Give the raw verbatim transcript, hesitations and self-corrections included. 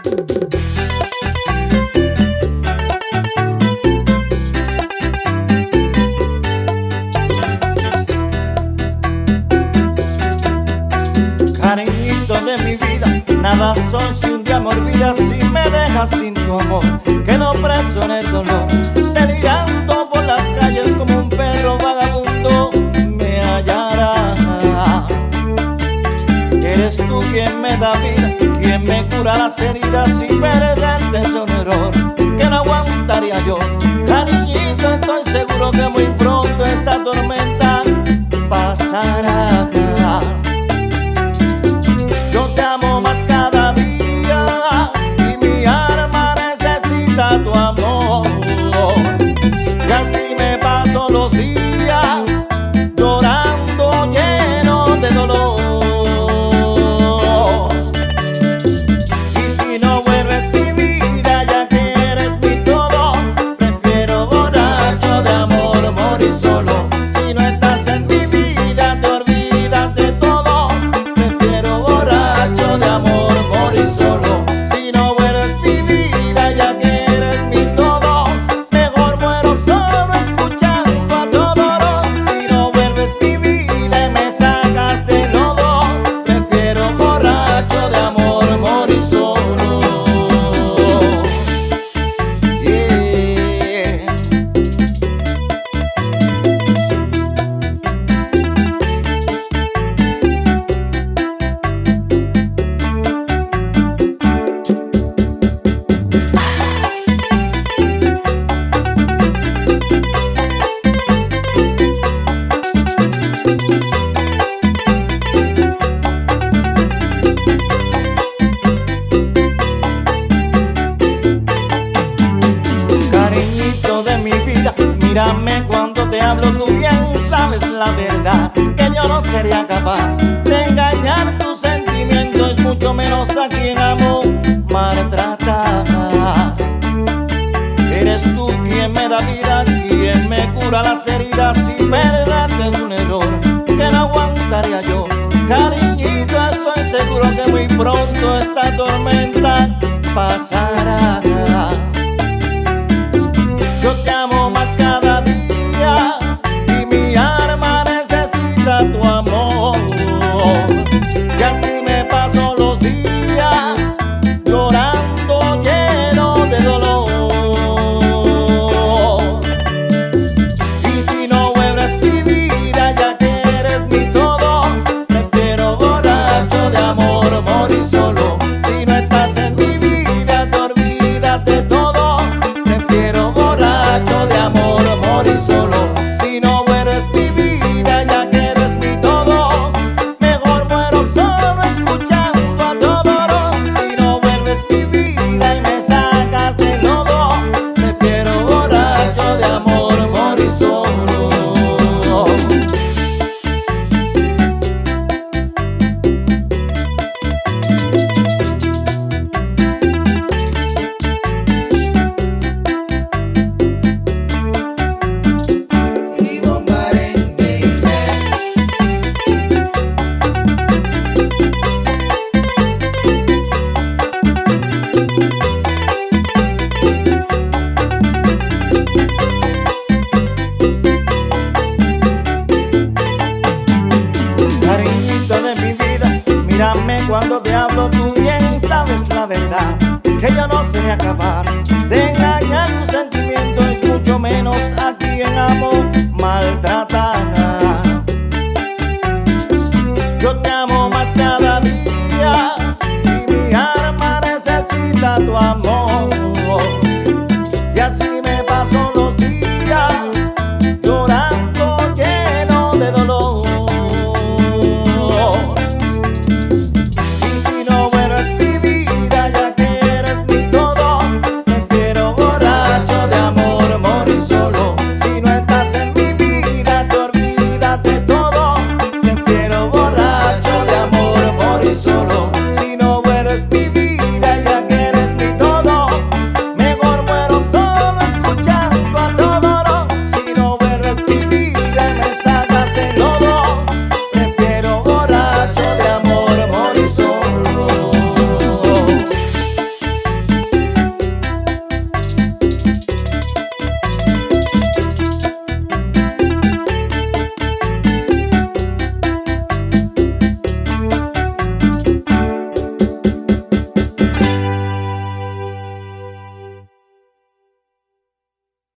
Cariñito de mi vida, nada soy si un día me olvidas, si me dejas sin tu amor. Quedo preso en el dolor, delirando por las calles como un perro vagabundo me hallará. Eres tú quien me da vida, quien me cura las heridas, y perderte es un error que no aguantaría yo. Cariñito, estoy seguro que muy pronto esta tormenta pasará. Yo te amo más cada día y mi alma necesita tu amor. Y así me paso los días llorando lleno de dolor. Y si no vuelves mi vida, ya que eres mi todo, prefiero borracho de amor morir solo. Si no estás en mi vida, te olvidas de todo, prefiero borracho de amor morir solo. Si no vuelves mi vida, ya que eres mi todo, mejor muero solo escuchando a todo. Si no vuelves mi vida y me sacas del lodo, prefiero borracho de amor morir solo. Yeah. Cariñito de mi vida, mírame cuando te hablo, tú bien sabes la verdad, que yo no sería capaz de engañar tus sentimientos, mucho menos a quien amo maltratar. Eres tú quien me da vida, quien me cura las heridas, y perderte es un error que no aguantaría yo. Cariñito, estoy seguro que muy pronto esta tormenta pasará. Yo te amo más cada día y mi alma necesita tu amor. Y así me paso los días llorando lleno de dolor. Y si no vuelves mi vida, ya que eres mi todo, prefiero borracho de amor morir solo. Si no estás en mi vida, te olvidas de todo, prefiero borracho de amor morir solo. Si no vuelves mi vida, ya que eres mi todo, mejor muero solo escuchando a todo. Si no vuelves mi vida y me sacas del lodo, prefiero borracho de amor morir solo. Cariñito de mi vida, mírame cuando te hablo, tú bien sabes la verdad, que yo no sería capaz de engañar tus sentimientos, mucho menos a quien amo